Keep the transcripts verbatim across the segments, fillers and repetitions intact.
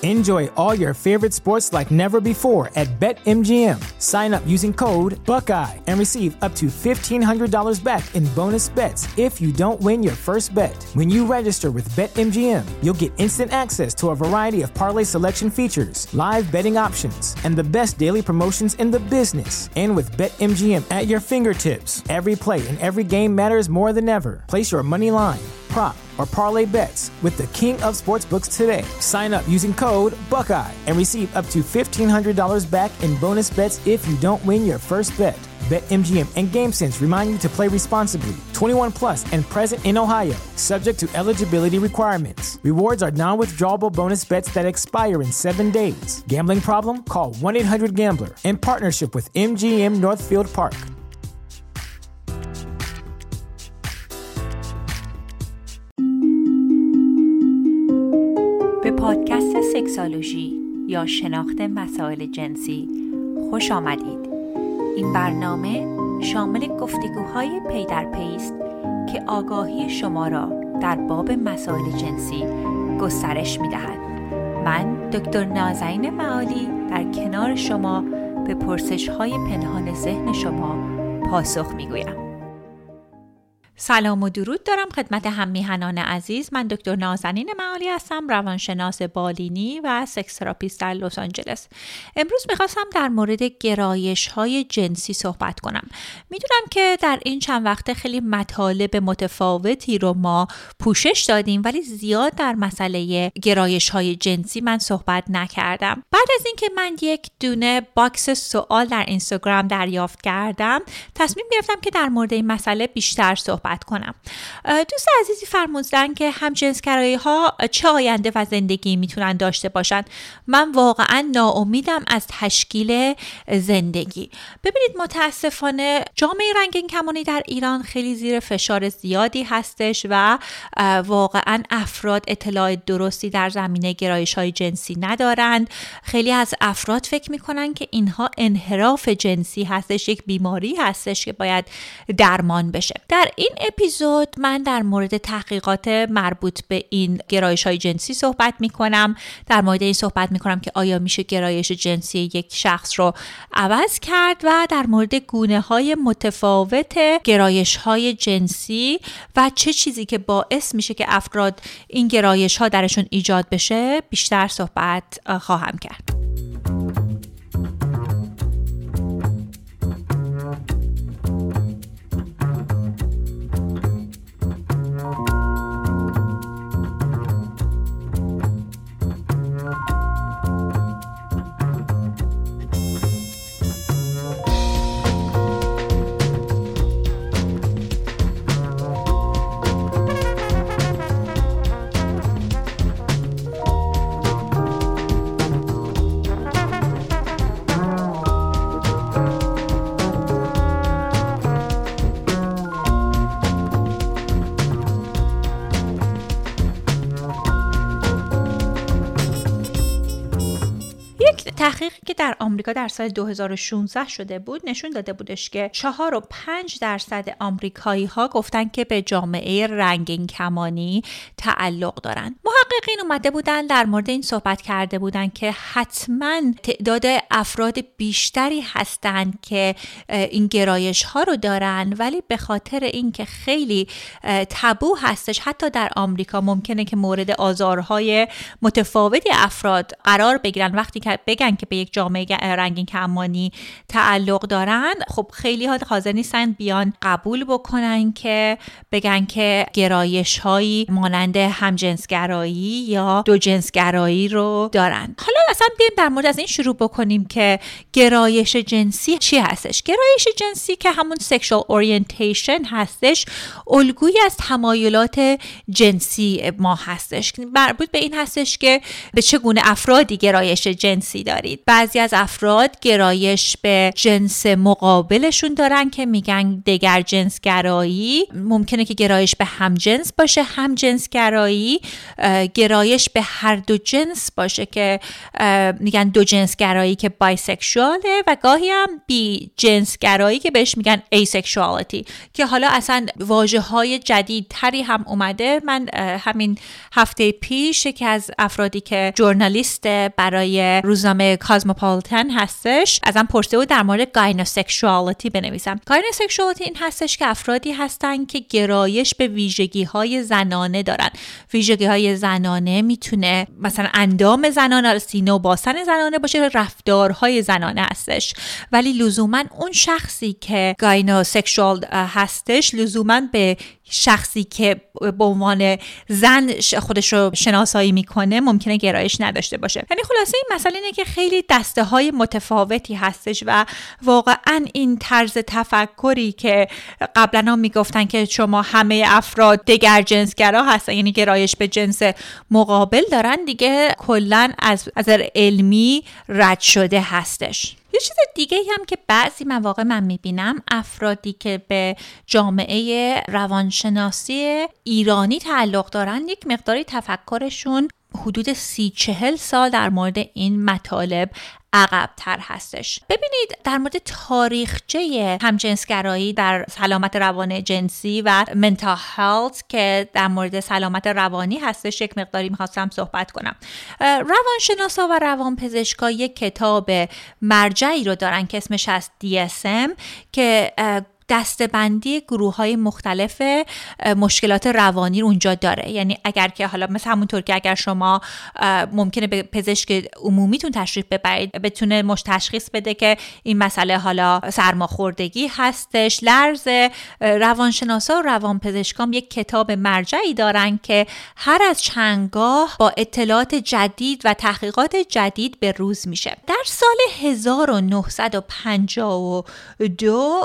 Enjoy all your favorite sports like never before at BetMGM. Sign up using code Buckeye and receive up to fifteen hundred dollars back in bonus bets if you don't win your first bet. When you register with BetMGM, you'll get instant access to a variety of parlay selection features, live betting options, and the best daily promotions in the business. And with BetMGM at your fingertips, every play and every game matters more than ever. Place your money line, prop, or parlay bets with the king of sportsbooks today. Sign up using code Buckeye and receive up to fifteen hundred dollars back in bonus bets if you don't win your first bet. BetMGM and GameSense remind you to play responsibly. twenty-one plus and present in Ohio, subject to eligibility requirements. Rewards are non-withdrawable bonus bets that expire in seven days. Gambling problem? Call one eight hundred gambler in partnership with M G M Northfield Park. به پادکست سکسولوژی یا شناخت مسائل جنسی خوش آمدید. این برنامه شامل گفتگوهای پی در پی است که آگاهی شما را در باب مسائل جنسی گسترش می‌دهد. من دکتر نازنین معالی در کنار شما به پرسش‌های پنهان ذهن شما پاسخ می‌گویم. سلام و درود دارم خدمت هم میهنان عزیز. من دکتر نازنین معالی هستم، روانشناس بالینی و سکس تراپیست در لس آنجلس. امروز میخواستم در مورد گرایش های جنسی صحبت کنم. میدونم که در این چند وقته خیلی مطالب متفاوتی رو ما پوشش دادیم، ولی زیاد در مسئله گرایش های جنسی من صحبت نکردم. بعد از اینکه من یک دونه باکس سوال در اینستاگرام دریافت کردم، تصمیم گرفتم که در مورد این مسئله بیشتر صحبت کنم. دوست عزیزی فرمودن که همجنسگرایی ها چه آینده و زندگی میتونن داشته باشن. من واقعا ناامیدم از تشکیل زندگی. ببینید، متاسفانه جامعه رنگین کمانی در ایران خیلی زیر فشار زیادی هستش و واقعا افراد اطلاع درستی در زمینه گرایش های جنسی ندارند. خیلی از افراد فکر میکنن که اینها انحراف جنسی هستش، یک بیماری هستش که باید درمان بشه. در این اپیزود من در مورد تحقیقات مربوط به این گرایش های جنسی صحبت می کنم. در مورد این صحبت می کنم که آیا میشه گرایش جنسی یک شخص رو عوض کرد و در مورد گونه های متفاوت گرایش های جنسی و چه چیزی که باعث میشه که افراد این گرایش ها درشون ایجاد بشه بیشتر صحبت خواهم کرد. تحقیقی که در آمریکا در سال دو هزار و شانزده شده بود نشون داده بودش که چهار و پنج درصد آمریکایی ها گفتن که به جامعه رنگین کمانی تعلق دارن. محققین اومده بودن در مورد این صحبت کرده بودن که حتما تعداد افراد بیشتری هستن که این گرایش ها رو دارن، ولی به خاطر اینکه خیلی تابو هستش، حتی در آمریکا ممکنه که مورد آزارهای متفاوتی افراد قرار بگیرن وقتی که بگن که به یک جامعه رنگین کمانی تعلق دارن. خب خیلی ها حاضر نیستن بیان قبول بکنن که بگن که گرایش هایی مانند همجنسگرایی یا دو جنسگرایی رو دارن. حالا اصلا بیایم در مورد از این شروع بکنیم که گرایش جنسی چی هستش. گرایش جنسی که همون sexual orientation هستش، الگویی از تمایلات جنسی ما هستش. مربوط به این هستش که به چگونه افرادی گرایش جنسی داریم. دارید. بعضی از افراد گرایش به جنس مقابلشون دارن که میگن دگر جنسگرایی. ممکنه که گرایش به هم جنس باشه، هم جنسگرایی گرایش به هر دو جنس باشه که میگن دو جنسگرایی که بایسکشواله، و گاهی هم بی جنسگرایی که بهش میگن ایسکشوالتی، که حالا اصلا واژه‌های جدیدتری هم اومده. من همین هفته پیش یکی از افرادی که ژورنالیست برای روزنامه کاسموپولیتن هستش ازم پرسیده بود در مورد گاینوسکشوالیتی بنویسم. گاینوسکشوالیتی این هستش که افرادی هستن که گرایش به ویژگی‌های زنانه دارن. ویژگی‌های زنانه میتونه مثلا اندام زنانه، سینه و باسن زنانه باشه، رفتارهای زنانه هستش، ولی لزوما اون شخصی که گاینوسکشوال هستش لزوما به شخصی که به عنوان زن خودش رو شناسایی میکنه ممکنه گرایش نداشته باشه. یعنی خلاصه این مسئله اینه که خیلی دسته های متفاوتی هستش و واقعا این طرز تفکری که قبلا هم میگفتن که شما همه افراد دگر جنسگرا هستن، یعنی گرایش به جنس مقابل دارن، دیگه کلن از نظر علمی رد شده هستش. یه چیز دیگه هم که بعضی مواقع من میبینم افرادی که به جامعه روانشناسی ایرانی تعلق دارن یک مقداری تفکرشون حدود سی چهل سال در مورد این مطالب عقب تر هستش. ببینید در مورد تاریخچه همجنسگرایی در سلامت روان جنسی و mental health که در مورد سلامت روانی هستش یک مقداری میخواستم صحبت کنم. روانشناسا و روانپزشکا یک کتاب مرجعی رو دارن که اسمش هست دی اس ام که دسته‌بندی گروه‌های مختلف مشکلات روانی رو اونجا داره. یعنی اگر که حالا مثل همونطور که اگر شما ممکنه به پزشک عمومیتون تشریف ببرید بتونه مش تشخیص بده که این مسئله حالا سرماخوردگی هستش، لرز، روانشناسا و روانپزشکام یک کتاب مرجعی دارن که هر از چندگاه با اطلاعات جدید و تحقیقات جدید به روز میشه. در سال هزار و نهصد و پنجاه و دو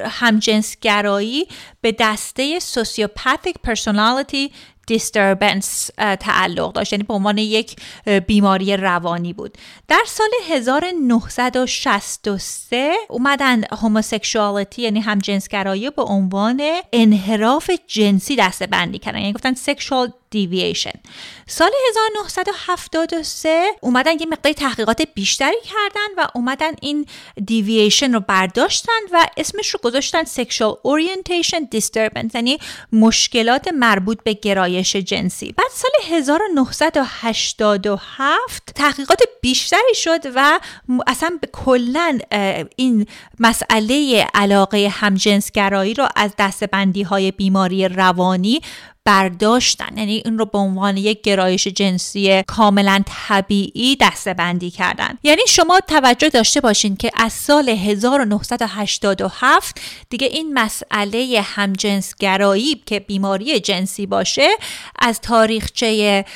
همجنسگرایی به دسته سوسیوپاتیک پرسونالیتی disturbance تعلق داشت، یعنی به عنوان یک بیماری روانی بود. در سال هزار و نهصد و شصت و سه اومدن هوموسکشوالیتی یعنی همجنسگرایی به عنوان انحراف جنسی دسته بندی کردن، یعنی گفتن sexual deviation. سال هزار و نهصد و هفتاد و سه اومدن یه مقدار تحقیقات بیشتری کردن و اومدن این deviation رو برداشتن و اسمش رو گذاشتن sexual orientation disturbance، یعنی مشکلات مربوط به گرایش جنسی. بعد سال هزار و نهصد و هشتاد و هفت تحقیقات بیشتری شد و اصلا به کلن این مسئله علاقه همجنسگرایی رو از دسته‌بندی های بیماری روانی برداشتن، یعنی این رو به عنوان یک گرایش جنسی کاملا طبیعی دسته بندی کردن. یعنی شما توجه داشته باشین که از سال هزار و نهصد و هشتاد و هفت دیگه این مسئله همجنسگرایی که بیماری جنسی باشه از تاریخچه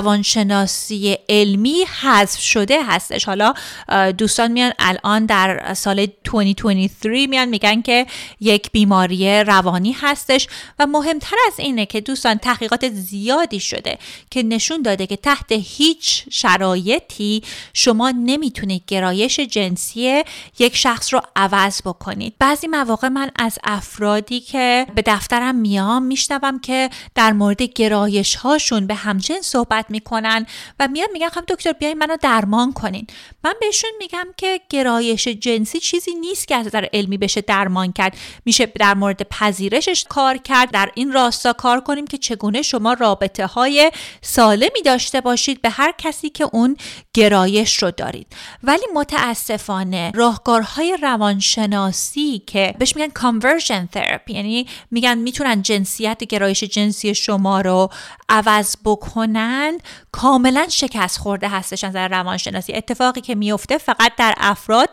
روانشناسی علمی حذف شده هستش. حالا دوستان میان الان در سال دو هزار و بیست و سه میان میگن که یک بیماری روانی هستش و مهمتر از اینه که دوستان تحقیقات زیادی شده که نشون داده که تحت هیچ شرایطی شما نمیتونید گرایش جنسی یک شخص رو عوض بکنید. بعضی مواقع من از افرادی که به دفترم میام میشنوم که در مورد گرایش هاشون به همجنس صحبت میکنن و میان میگن خب دکتر بیاین منو درمان کنین. من بهشون میگم که گرایش جنسی چیزی نیست که از نظر علمی بشه درمان کرد. میشه در مورد پذیرشش کار کرد، در این راستا کار کنیم که چگونه شما رابطه های سالمی داشته باشید به هر کسی که اون گرایش رو دارید. ولی متاسفانه راهکارهای روانشناسی که بهش میگن conversion therapy، یعنی میگن میتونن جنسیت گرایش جنسی شما رو عوض بکنن، کاملا شکست خورده هستش از نظر روانشناسی. اتفاقی که میفته فقط در افراد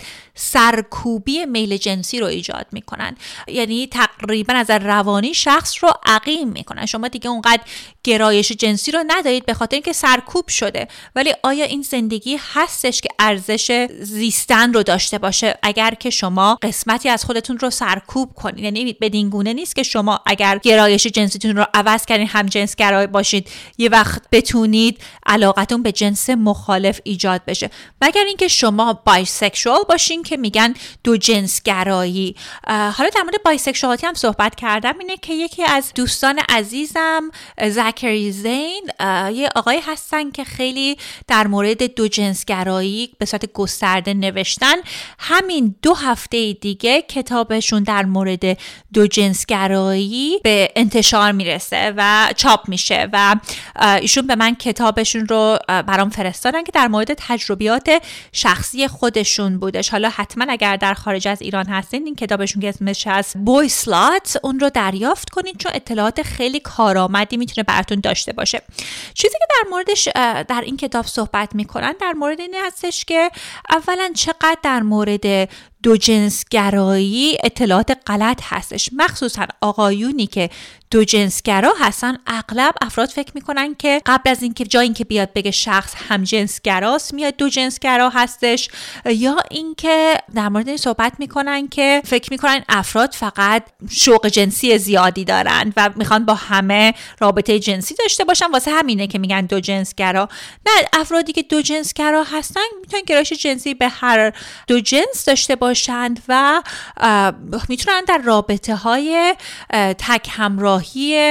سرکوبی میل جنسی رو ایجاد میکنن، یعنی تقریبا از نظر روانی شخص رو عقیم میکنن. شما شما دیگه اونقدر گرایش جنسی رو ندارید به خاطر اینکه سرکوب شده. ولی آیا این زندگی هستش که ارزش زیستن رو داشته باشه اگر که شما قسمتی از خودتون رو سرکوب کنید؟ یعنی بدین گونه نیست که شما اگر گرایش جنسیتون رو عوض کردین، هم جنس گرای باشید، یه وقت بتونید علاقتون به جنس مخالف ایجاد بشه. مگر اینکه شما بایسکشوال باشین که میگن دو جنس گرایی. حالا در مورد بایسکشوالیتی هم صحبت کردم. اینه که یکی از دوستان عزیزم زکری زین یه آقای هستن که خیلی در مورد دو جنس گرایی به صورت گسترده نوشتن. همین دو هفته دیگه کتابشون در مورد دو جنس گرایی به انتشار میرسه و چاپ میشه و ایشون به من کتابشون رو برام فرستادن که در مورد تجربیات شخصی خودشون بودش. حالا حتما اگر در خارج از ایران هستین این کتابشون که اسمش هست بوی سلات، اون رو دریافت کنید چون اطلاعات خیلی کارآمدی میتونه براتون داشته باشه. چیزی که در موردش در این کتاب صحبت میکنن در مورد این هستش که اولا چقدر در مورد دو جنس گرایی اطلاعات غلط هستش، مخصوصا آقایونی که دو جنس گرا هستن. اغلب افراد فکر میکنن که قبل از اینکه جای اینکه بیاد بگه شخص هم جنس گراست میاد دو جنس گرا هستش، یا اینکه در مورد این صحبت میکنن که فکر میکنن افراد فقط شوق جنسی زیادی دارن و میخوان با همه رابطه جنسی داشته باشن، واسه همینه که میگن دو جنس گرا. نه، افرادی که دو جنس گرا هستن میتونن گرایش جنسی به هر دو جنس داشته باشند و میتونن در رابطه های تک همراهی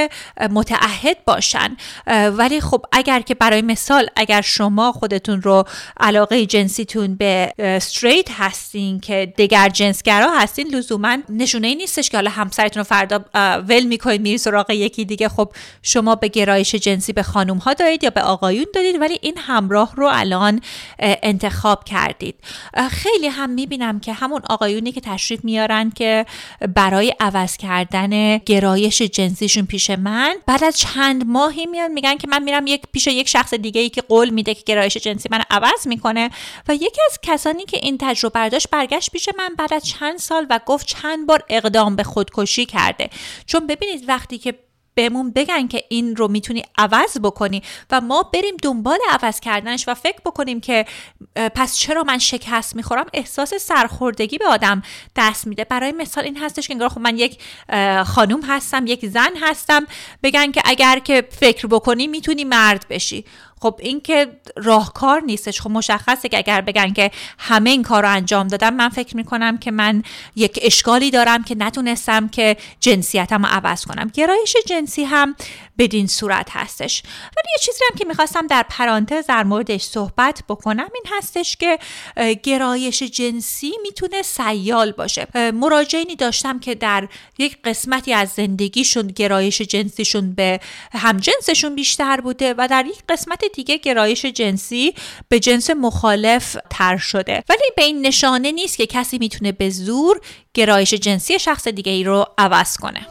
متعهد باشن. ولی خب اگر که برای مثال اگر شما خودتون رو علاقه جنسیتون به استریت هستین که دیگر جنسگرا هستین، لزوما نشونه ای نیستش که حالا همسرتون رو فردا ول میکنید میری سراغ یکی دیگه. خب شما به گرایش جنسی به خانم ها دارید یا به آقایون دارید، ولی این همراه رو الان انتخاب کردید. خیلی هم میبینم که همون آقایونی که تشریف میارن که برای عوض کردن گرایش جنسیشون پیش من، بعد از چند ماهی میان میگن که من میرم یک پیش یک شخص دیگه ای که قول میده که گرایش جنسی من عوض میکنه. و یکی از کسانی که این تجربه داشت برگشت پیش من بعد از چند سال و گفت چند بار اقدام به خودکشی کرده. چون ببینید وقتی که بهمون بگن که این رو میتونی عوض بکنی و ما بریم دنبال عوض کردنش و فکر بکنیم که پس چرا من شکست میخورم، احساس سرخوردگی به آدم دست میده. برای مثال این هستش که انگار خب من یک خانوم هستم، یک زن هستم، بگن که اگر که فکر بکنی میتونی مرد بشی. خب این که راهکار نیستش. خب مشخصه که اگر بگن که همه این کار رو انجام دادم، من فکر میکنم که من یک اشکالی دارم که نتونستم که جنسیتم رو عوض کنم. گرایش جنسی هم بدین صورت هستش. ولی یه چیزی هم که میخواستم در پرانتز در موردش صحبت بکنم این هستش که گرایش جنسی میتونه سیال باشه. مراجعینی داشتم که در یک قسمتی از زندگیشون گرایش جنسیشون به همجنسشون بیشتر بوده و در یک قسمت دیگه گرایش جنسی به جنس مخالف تر شده. ولی به این نشانه نیست که کسی میتونه به زور گرایش جنسی شخص دیگه ای رو عوض کنه.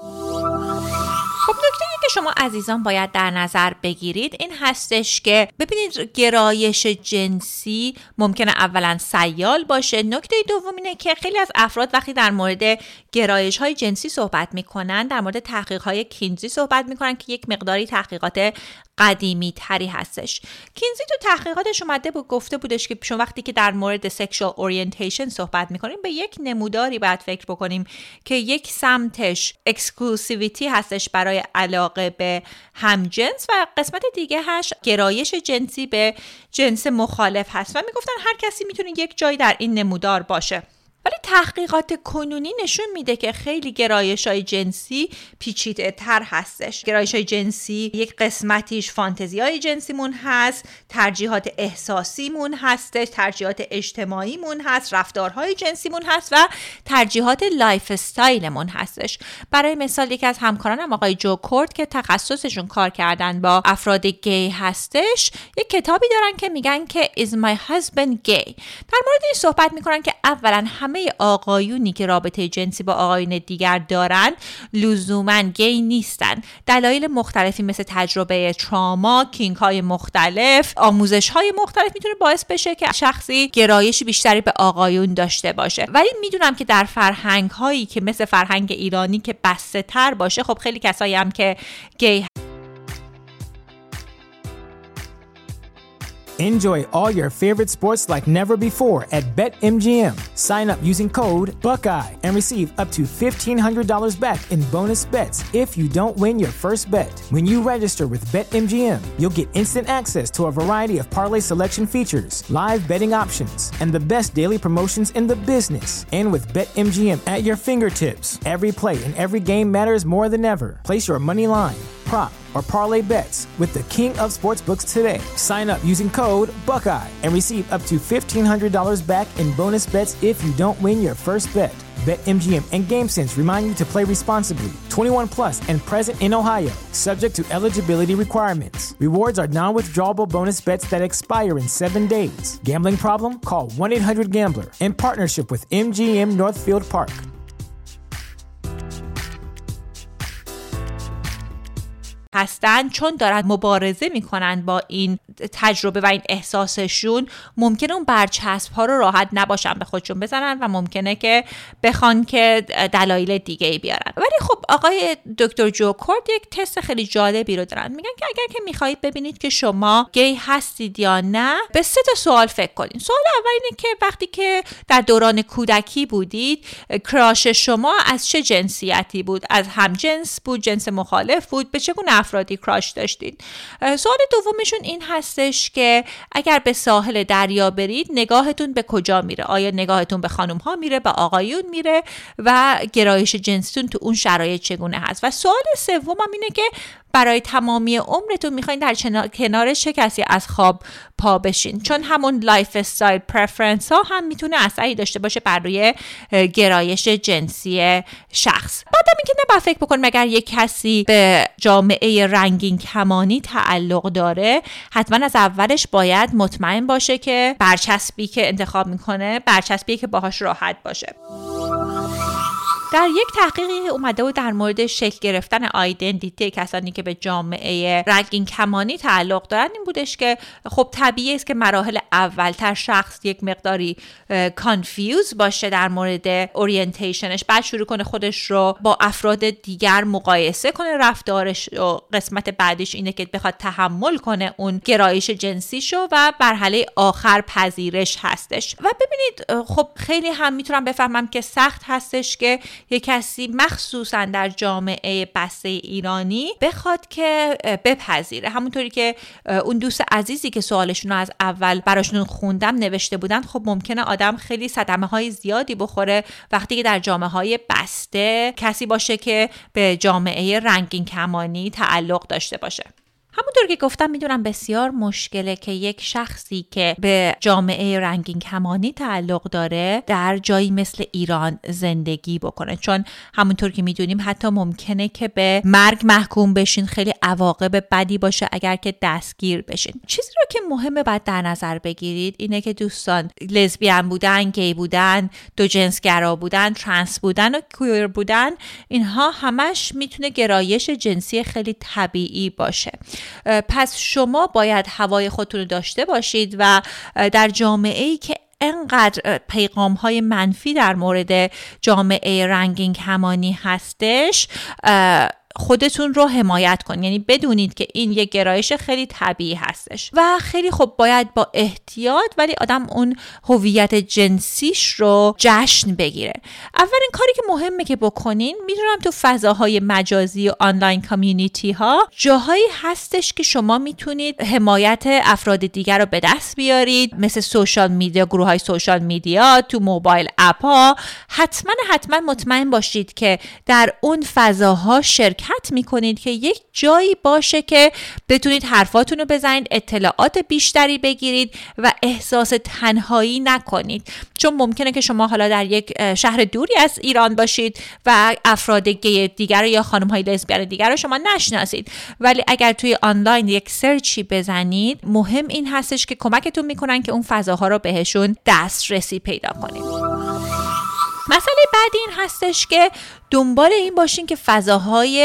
خب نکته که شما عزیزان باید در نظر بگیرید این هستش که ببینید گرایش جنسی ممکنه اولا سیال باشه. نکته دوم اینه که خیلی از افراد وقتی در مورد گرایش های جنسی صحبت میکنن در مورد تحقیق های کینزی صحبت میکنن که یک مقداری تحقیقات قدیمی تری هستش. کینزی تو تحقیقاتش اومده بود گفته بودش که شما وقتی که در مورد سکشوال اورینتیشن صحبت میکنیم به یک نموداری باید فکر بکنیم که یک سمتش اکسکلوسیویتی هستش برای علاقه به همجنس و قسمت دیگه هش گرایش جنسی به جنس مخالف هست و میگفتن هر کسی میتونه یک جایی در این نمودار باشه. ولی تحقیقات کنونی نشون میده که خیلی گرایش‌های جنسی پیچیده تر هستش. گرایش‌های جنسی یک قسمتیش فانتزی‌های جنسیمون هست، ترجیحات احساسیمون هستش، ترجیحات اجتماعیمون هست، رفتارهای جنسیمون هست و ترجیحات لایف استایلمون هستش. برای مثال یکی از همکارانم آقای جو کورت که تخصصشون کار کردن با افراد گی هستش، یک کتابی دارن که میگن که Is my husband gay؟ در مورد این صحبت میکنن که اولا همه آقایونی که رابطه جنسی با آقایون دیگر دارن لزوماً گی نیستن. دلایل مختلفی مثل تجربه تراما، کینگ های مختلف، آموزش های مختلف میتونه باعث بشه که شخصی گرایشی بیشتری به آقایون داشته باشه. ولی میدونم که در فرهنگ هایی که مثل فرهنگ ایرانی که بسته تر باشه، خب خیلی کسایی هم که گی Enjoy all your favorite sports like never before at BetMGM. Sign up using code Buckeye and receive up to fifteen hundred dollars back in bonus bets if you don't win your first bet. When you register with BetMGM, you'll get instant access to a variety of parlay selection features, live betting options, and the best daily promotions in the business. And with BetMGM at your fingertips, every play and every game matters more than ever. Place your money line, prop, or parlay bets with the king of sportsbooks today. Sign up using code Buckeye and receive up to fifteen hundred dollars back in bonus bets if you don't win your first bet. BetMGM and GameSense remind you to play responsibly. twenty-one plus and present in Ohio, subject to eligibility requirements. Rewards are non-withdrawable bonus bets that expire in seven days. Gambling problem? Call one eight hundred gambler in partnership with M G M Northfield Park. هستن چون دارن مبارزه میکنن با این تجربه و این احساسشون، ممکنه اون برچسب ها رو راحت نباشن به خودشون بزنن و ممکنه که بخوان که دلایل دیگه ای بیارن. ولی خب آقای دکتر جو کورد یک تست خیلی جالبی رو دارن. میگن که اگر که میخواهید ببینید که شما گی هستید یا نه، به سه تا سوال فکر کنید. سوال اول اینه که وقتی که در دوران کودکی بودید، کراش شما از چه جنسیتی بود؟ از هم جنس بود، جنس مخالف بود، به چگونه افرادی کراش داشتید؟ سوال دومشون این هستش که اگر به ساحل دریا برید نگاهتون به کجا میره؟ آیا نگاهتون به خانم ها میره، به آقایون میره و گرایش جنسیتون تو اون شرایط چگونه هست؟ و سوال سوم هم اینه که برای تمامی عمرتون میخواین در کنار چه کسی از خواب پا بشین؟ چون همون لایف استایل پرفرنس ها هم میتونه اثری داشته باشه بر روی گرایش جنسی شخص. بعدم اینکه نباید فکر بکنیم اگر یک کسی به جامعه رنگین کمانی تعلق داره، حتما از اولش باید مطمئن باشه که برچسبی که انتخاب میکنه برچسبی که باهاش راحت باشه. در یک تحقیقی اومده بود در مورد شکل گرفتن آیدنتیتی کسانی که به جامعه رنگین کمانی تعلق دارن این بودش که خب طبیعی است که مراحل اولتر شخص یک مقداری کانفیوز باشه در مورد اورینتیشنش، بعد شروع کنه خودش رو با افراد دیگر مقایسه کنه، رفتارش و قسمت بعدش اینه که بخواد تحمل کنه اون گرایش جنسیشو و مرحله آخر پذیرش هستش. و ببینید خب خیلی هم میتونم بفهمم که سخت هستش که یک کسی مخصوصا در جامعه بسته ایرانی بخواد که بپذیره. همونطوری که اون دوست عزیزی که سوالشون رو از اول براشون خوندم نوشته بودن، خب ممکنه آدم خیلی صدمه های زیادی بخوره وقتی که در جامعه های بسته کسی باشه که به جامعه رنگین کمانی تعلق داشته باشه. همونطور که گفتم میدونم بسیار مشکله که یک شخصی که به جامعه رنگین کمانی تعلق داره در جایی مثل ایران زندگی بکنه، چون همونطور که میدونیم حتی ممکنه که به مرگ محکوم بشین، خیلی عواقب بدی باشه اگر که دستگیر بشین. چیزی رو که مهمه باید در نظر بگیرید اینه که دوستان، لزبیان بودن، گی بودن، دو جنسگرا بودن، ترنس بودن و کویر بودن، اینها همش میتونه گرایش جنسی خیلی طبیعی باشه. پس شما باید هوای خودتون رو داشته باشید و در جامعه‌ای که انقدر پیغام های منفی در مورد جامعه رنگین کمانی هستش خودتون رو حمایت کنید. یعنی بدونید که این یک گرایش خیلی طبیعی هستش و خیلی خب باید با احتیاط ولی آدم اون هویت جنسیش رو جشن بگیره. اولین کاری که مهمه که بکنین، میدونم تو فضاهای مجازی و آنلاین کامیونیتی ها جاهایی هستش که شما میتونید حمایت افراد دیگر رو به دست بیارید، مثل سوشال میدیا، گروه های سوشال میدیا، تو موبایل اپ ها. حتما حتما مطمئن باشید که در اون فضاها شرکت میکنید که یک جایی باشه که بتونید حرفاتون رو بزنید، اطلاعات بیشتری بگیرید و احساس تنهایی نکنید. چون ممکنه که شما حالا در یک شهر دوری از ایران باشید و افراد گی دیگر یا خانم‌های لزبیان دیگر رو شما نشناسید، ولی اگر توی آنلاین یک سرچی بزنید، مهم این هستش که کمکتون میکنن که اون فضاها رو بهشون دسترسی پیدا کنید. مسئله بعدی این هستش که دنبال این باشین که فضاهای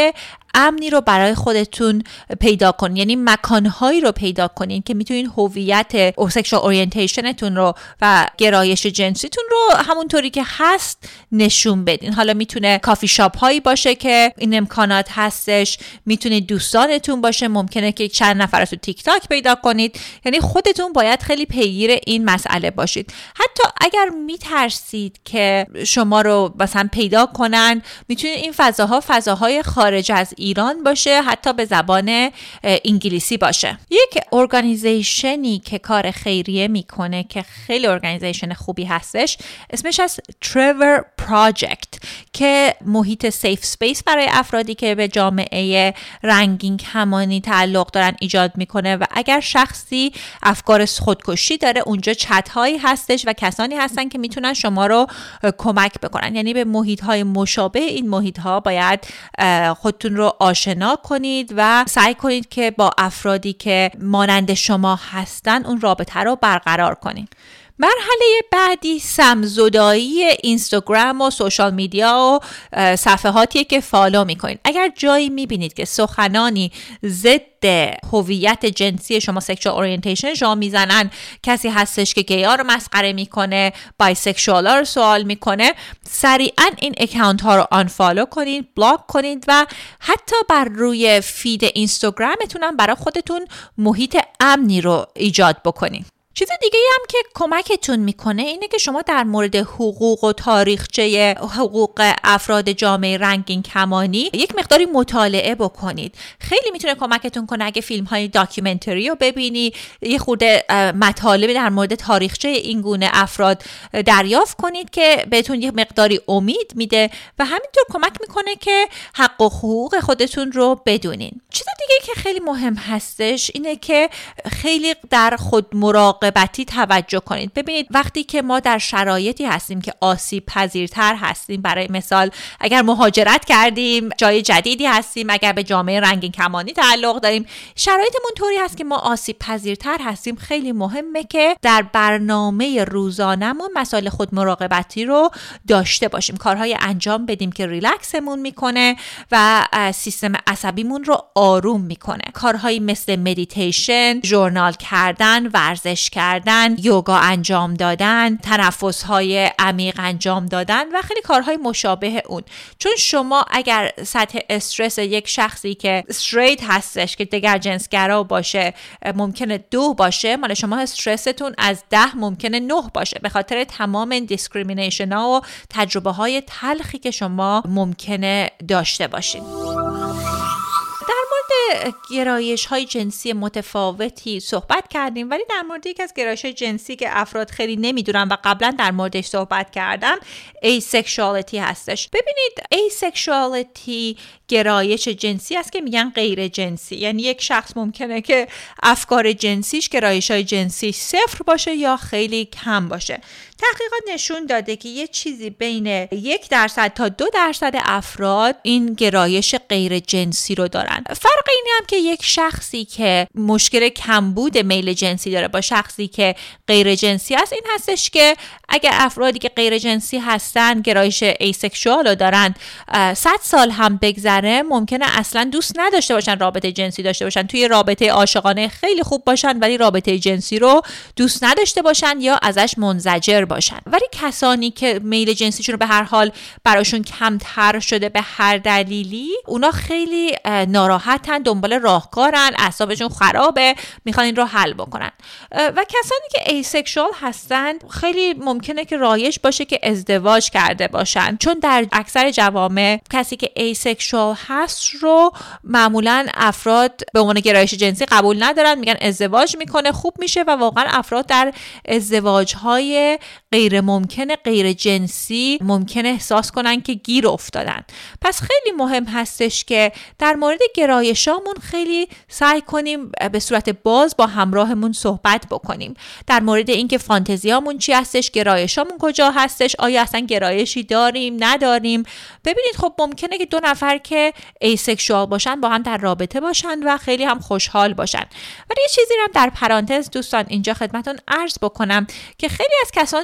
امنی رو برای خودتون پیدا کنین، یعنی مکانهایی رو پیدا کنین که میتونین هویت او سکشوال اورینتیشنتون رو و گرایش جنسیتون رو همونطوری که هست نشون بدین. حالا میتونه کافی شاپ هایی باشه که این امکانات هستش، میتونه دوستانتون باشه، ممکنه که چند نفر تو تیک تاک پیدا کنید. یعنی خودتون باید خیلی پیگیر این مسئله باشید. حتی اگر میترسید که شما رو مثلا پیدا کنن، میتونه این فضاها فضاهای خارج از ایران باشه، حتی به زبان انگلیسی باشه. یک ارگانیزیشنی که کار خیریه میکنه که خیلی ارگانیزیشن خوبی هستش، اسمش از ترور پراجکت، که محیط سیف سپیس برای افرادی که به جامعه رنگین کمانی تعلق دارن ایجاد میکنه و اگر شخصی افکار خودکشی داره، اونجا چت هایی هستش و کسانی هستن که میتونن شما رو کمک بکنن. یعنی به محیط های مشابه این محیط ها باید خودتون رو آشنا کنید و سعی کنید که با افرادی که مانند شما هستن اون رابطه رو برقرار کنید. مرحله بعدی سمزدایی اینستاگرام و سوشال میدیا و صفحاتیه که فالو میکنید. اگر جایی میبینید که سخنانی ضد هویت جنسی شما، سکشوال اورینتیشن شما میزنن، کسی هستش که گیا رو مسخره میکنه، بایسکشوال ها رو سوال میکنه، سریعا این اکانت ها رو آنفالو کنید، بلاک کنید و حتی بر روی فید اینستاگرامتون هم برای خودتون محیط امنی رو ایجاد بکنید. چیز دیگه هم که کمکتون میکنه اینه که شما در مورد حقوق و تاریخچه حقوق افراد جامعه رنگین کمانی یک مقداری مطالعه بکنید. خیلی میتونه کمکتون کنه اگه فیلم های داکیومنتری رو ببینی، یه خورده مطالب در مورد تاریخچه این گونه افراد دریافت کنید که بهتون یه مقداری امید میده و همینطور کمک میکنه که حق و حقوق خودتون رو بدونین. چیز دیگه که خیلی مهم هستش اینه که خیلی در خود مراقبت بتی توجه کنید. ببینید وقتی که ما در شرایطی هستیم که آسیب پذیرتر هستیم، برای مثال اگر مهاجرت کردیم، جای جدیدی هستیم، اگر به جامعه رنگین کمانی تعلق داریم، شرایطمون طوری هست که ما آسیب پذیرتر هستیم، خیلی مهمه که در برنامه روزانمون مسائل خود مراقبتی رو داشته باشیم، کارهای انجام بدیم که ریلکسمون میکنه و سیستم عصبیمون رو آروم میکنه. کارهایی مثل مدیتیشن، ژورنال کردن، ورزش کردن، یوگا انجام دادن، تنفس‌های عمیق انجام دادن و خیلی کارهای مشابه اون. چون شما اگر سطح استرس یک شخصی که استریت هستش که دیگر جنسگرا باشه ممکنه دو باشه، مال شما استرستون از ده ممکنه نه باشه، به خاطر تمام دیسکریمینیشن ها و تجربه های تلخی که شما ممکنه داشته باشین. گرایش های جنسی متفاوتی صحبت کردیم، ولی در مورد یک از گرایش های جنسی که افراد خیلی نمیدونن و قبلا در موردش صحبت کردم، ایسکشوالیتی هستش. ببینید ایسکشوالیتی گرایش جنسی است که میگن غیر جنسی، یعنی یک شخص ممکنه که افکار جنسیش، گرایش های جنسی صفر باشه یا خیلی کم باشه. تحقیقات نشون داده که یه چیزی بین یک درصد تا دو درصد افراد این گرایش غیر جنسی رو دارن. فرق اینه هم که یک شخصی که مشکل کمبود میل جنسی داره با شخصی که غیر جنسی است این هستش که اگر افرادی که غیر جنسی هستن گرایش ایسکشوال رو دارن، صد سال هم بگذره ممکنه اصلا دوست نداشته باشن، رابطه جنسی داشته باشن، توی رابطه عاشقانه خیلی خوب باشن ولی رابطه جنسی رو دوست نداشته باشن یا ازش منزجر باشن. ولی کسانی که میل جنسیشون رو به هر حال براشون کمتر شده به هر دلیلی، اونا خیلی ناراحتن، دنبال راهکارن، اعصابشون خرابه، میخوان این رو حل بکنن. و کسانی که ایسکشوال هستن خیلی ممکنه که رایج باشه که ازدواج کرده باشن، چون در اکثر جوامع کسی که ایسکشوال هست رو معمولا افراد به عنوان گرایش جنسی قبول ندارن، میگن ازدواج میکنه خوب میشه و واقعا افراد در ازدواج‌های غیر ممکنه غیر جنسی ممکنه احساس کنن که گیر افتادن. پس خیلی مهم هستش که در مورد گرایشامون خیلی سعی کنیم به صورت باز با همراهمون صحبت بکنیم، در مورد اینکه فانتزیامون چی هستش، گرایشامون کجا هستش، آیا اصلا گرایشی داریم نداریم. ببینید خب ممکنه که دو نفر که ایسکشوال باشن با هم در رابطه باشن و خیلی هم خوشحال باشن. ولی یه چیزی رو هم در پرانتز دوستان اینجا خدمتتون عرض بکنم که خیلی از کسانی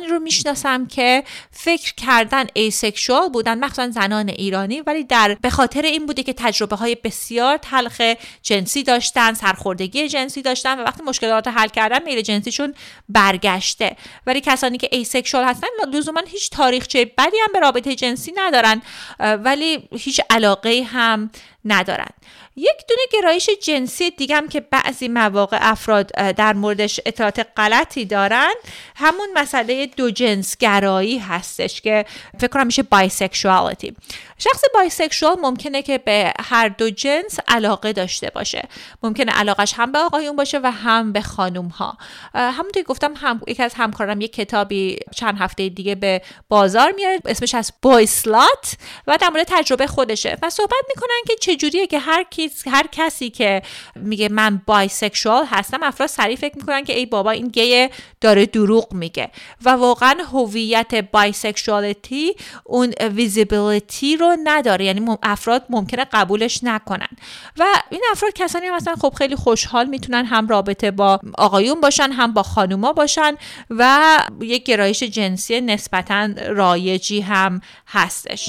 کسانی رو میشناسم که فکر کردن ایسکشوال بودن، مخصوصا زنان ایرانی، ولی در به خاطر این بوده که تجربه های بسیار تلخ جنسی داشتن، سرخوردگی جنسی داشتن و وقتی مشکلات رو حل کردن میل جنسیشون برگشته. ولی کسانی که ایسکشوال هستن لزوما هیچ تاریخچه بدی هم به رابطه جنسی ندارن ولی هیچ علاقه هم ندارن. یک دونه گرایش جنسی دیگه هم که بعضی مواقع افراد در موردش اطلاعات غلطی دارن همون مسئله دو جنس گرایی هستش که فکر کنم میشه بایسکشوالیتی. شخص بایسکشوال ممکنه که به هر دو جنس علاقه داشته باشه، ممکنه علاقش هم به آقایون باشه و هم به خانوم ها. همونطور که گفتم هم یکی از همکارم یک کتابی چند هفته دیگه به بازار میاره، اسمش از بویسلات و در مورد تجربه خودشه و صحبت میکنن که چجوریه که هر کس هر کسی که میگه من بایسکشوال هستم، افراد سریع فکر میکنن که ای بابا این گیه داره دروغ میگه و واقعا هویت بایسکشوالیتی اون ویزیبیلیتی رو نداره، یعنی افراد ممکنه قبولش نکنن و این افراد کسانی هم مثلا خب خیلی خوشحال میتونن هم رابطه با آقایون باشن هم با خانوما باشن و یک گرایش جنسی نسبتاً رایجی هم هستش.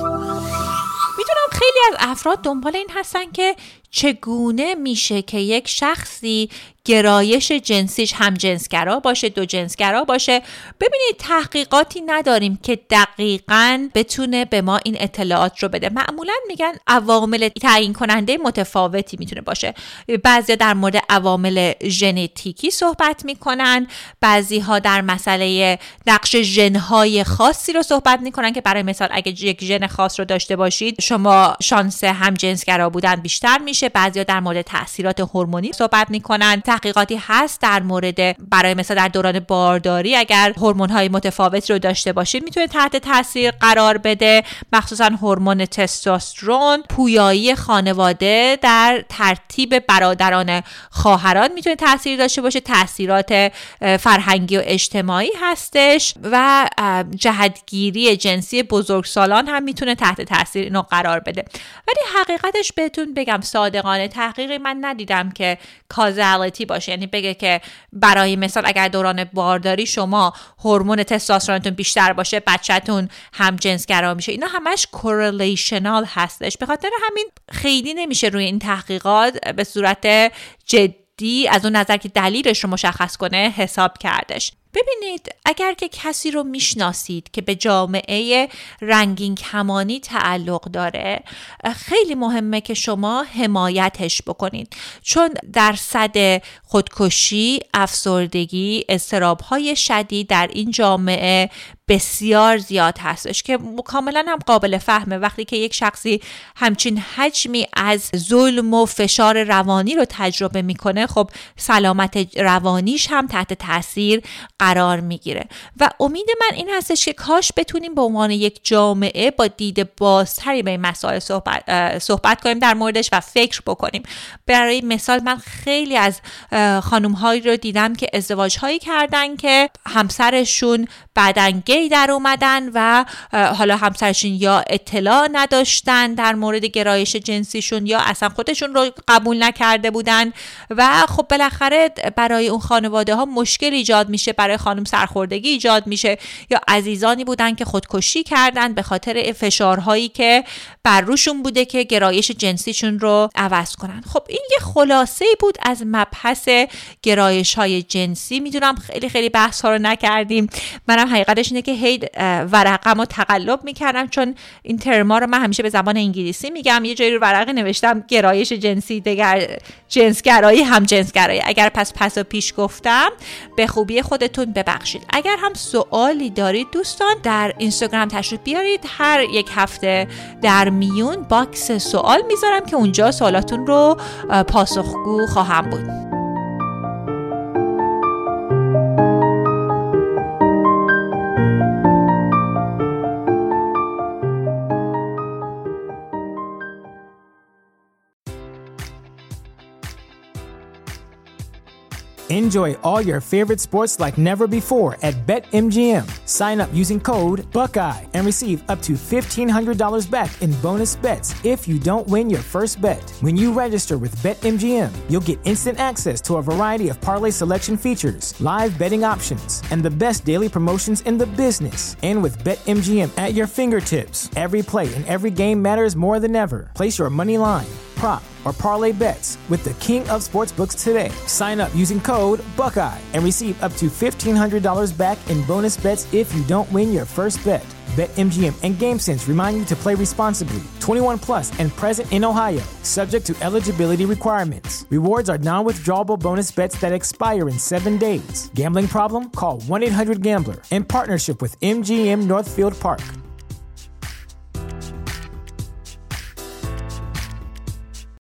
میدونم خیلی از افراد دنبال این هستن که چگونه میشه که یک شخصی گرایش جنسیش هم جنسگرا باشه، دو جنسگرا باشه. ببینید تحقیقاتی نداریم که دقیقاً بتونه به ما این اطلاعات رو بده. معمولاً میگن عوامل تعیین کننده متفاوتی میتونه باشه. بعضیا در مورد عوامل ژنتیکی صحبت میکنن، بعضیها در مسئله نقش ژن‌های خاصی رو صحبت میکنن که برای مثال اگه یک ژن خاص رو داشته باشید شما شانس هم جنسگرا بودن بیشتر میشه. بعضیا در مورد تاثیرات هورمونی صحبت میکنن. تحقیقاتی هست در مورد برای مثلا در دوران بارداری اگر هورمون‌های متفاوتی رو داشته باشید میتونه تحت تاثیر قرار بده، مخصوصا هورمون تستوسترون. پویایی خانواده در ترتیب برادران خواهران میتونه تاثیر داشته باشه. تاثیرات فرهنگی و اجتماعی هستش و جهتگیری جنسی بزرگسالان هم میتونه تحت تاثیر اینو قرار بده. ولی حقیقتش بهتون بگم صادقانه تحقیقی من ندیدم که کازالیتی باشه، یعنی بگه که برای مثال اگر دوران بارداری شما هورمون تستوسترونتون بیشتر باشه بچه‌تون هم جنسگرا میشه. اینا همش کورلیشنال هستش، به خاطر همین خیلی نمیشه روی این تحقیقات به صورت جدی از اون نظر که دلیلش رو مشخص کنه حساب کردش. ببینید اگر که کسی رو میشناسید که به جامعه رنگین کمانی تعلق داره خیلی مهمه که شما حمایتش بکنید، چون درصد خودکشی، افسردگی، اضطراب‌های شدید در این جامعه بسیار زیاد هستش که کاملا هم قابل فهمه. وقتی که یک شخصی همچین حجمی از ظلم و فشار روانی رو تجربه میکنه خب سلامت روانیش هم تحت تاثیر قرار میگیره و امید من این هستش که کاش بتونیم به عنوان یک جامعه با دید بازتری به این مسائل صحبت, صحبت کنیم در موردش و فکر بکنیم. برای مثال من خیلی از خانم هایی رو دیدم که ازدواج هایی کردن که همسرشون بعدن گی در اومدن و حالا همسرشون یا اطلاع نداشتن در مورد گرایش جنسیشون یا اصلا خودشون رو قبول نکرده بودن و خب بالاخره برای اون خانواده ها مشکل ایجاد میشه، برای خانم سرخوردگی ایجاد میشه یا عزیزانی بودن که خودکشی کردن به خاطر فشارهایی که بر روشون بوده که گرایش جنسیشون رو عوض کنن. خب این یه خلاصه بود از مبحث گرایش های جنسی. میدونم خیلی خیلی بحث ها رو نکردیم، منم حقیقتش اینه که هی ورقم رو تقلب میکردم چون این ترما رو من همیشه به زبان انگلیسی میگم، یه جایی رو ورقه نوشتم گرایش جنسی، دگر جنسگرایی، هم جنسگرایی. اگر پس پس و پیش گفتم به خوبی خودتون ببخشید. اگر هم سوالی دارید دوستان در اینستاگرام تشریف بیارید، هر یک هفته در میون باکس سوال میذارم که اونجا سوالاتون رو پاسخگو خواهم بود. Enjoy all your favorite sports like never before at BetMGM. Sign up using code Buckeye and receive up to fifteen hundred dollars back in bonus bets if you don't win your first bet. When you register with BetMGM, you'll get instant access to a variety of parlay selection features, live betting options, and the best daily promotions in the business. And with BetMGM at your fingertips, every play and every game matters more than ever. Place your money line, prop, or parlay bets with the king of sportsbooks today. Sign up using code Buckeye and receive up to fifteen hundred dollars back in bonus bets if you don't win your first bet. BetMGM and GameSense remind you to play responsibly. twenty-one plus and present in Ohio, subject to eligibility requirements. Rewards are non-withdrawable bonus bets that expire in seven days. Gambling problem? Call one eight hundred gambler in partnership with M G M Northfield Park.